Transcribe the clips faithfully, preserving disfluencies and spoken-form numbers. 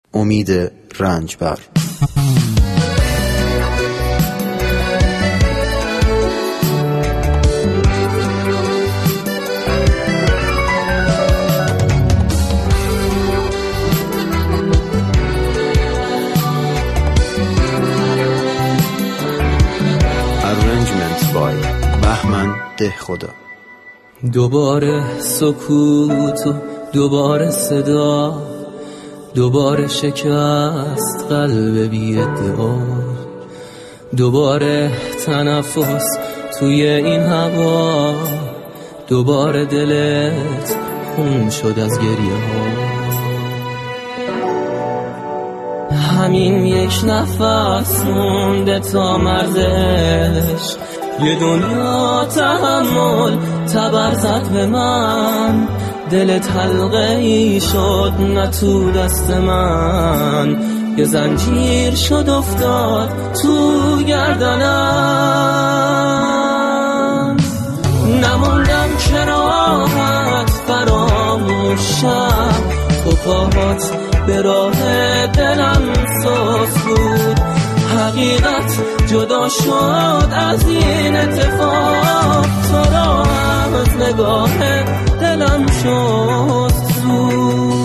امید رنجبر. Arrangements by بهمن دهخدا. دوباره سکوت و دوباره صدا، دوباره شکست قلب بی ادعا، دوباره تنفس توی این هوا، دوباره دلت خون شد از گریه ها. همین یک نفس مونده تا مرزش، یه دنیا تحمل تبر زد به من، دلت حلقه ای شد نه تو دست من، یه زنجیر شد افتاد تو گردنم. نموندم که راحت فراموشم، تو پاهات به راه دلم سوز بود، حقیقت جدا شد از این اتفاق، تو را از نگاه دلم شد زود.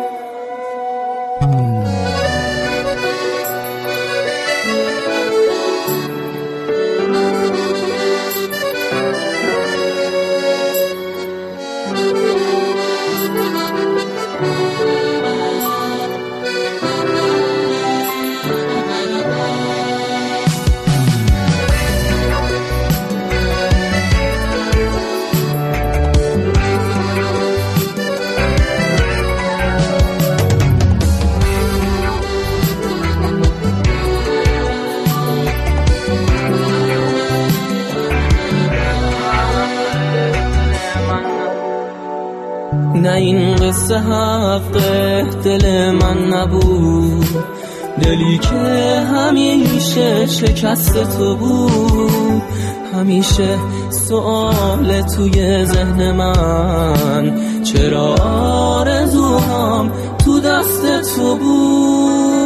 نه این قصه حق دل من نبود، دلی که همیشه شکست تو بود، همیشه سوال توی ذهن من، چرا آرزوهام تو دست تو بود.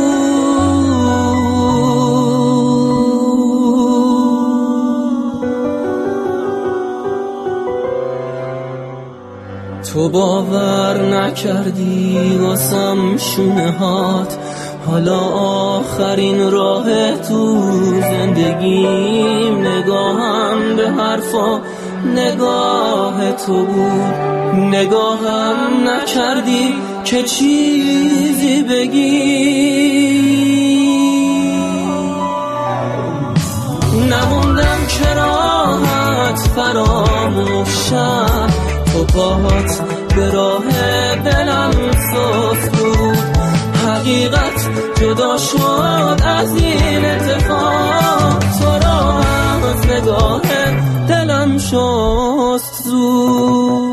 تو باور نکردی واسم شونه هات، حالا آخرین راه تو زندگیم، نگاهم به حرفا نگاه تو بود، نگاهم نکردی که چیزی بگی. نموندم که راحت فراموشم، تو پاهات به راه دلم سوز بود، حقیقت جدا شد از این اتفاق، تو را از نگاه دلم شست زود.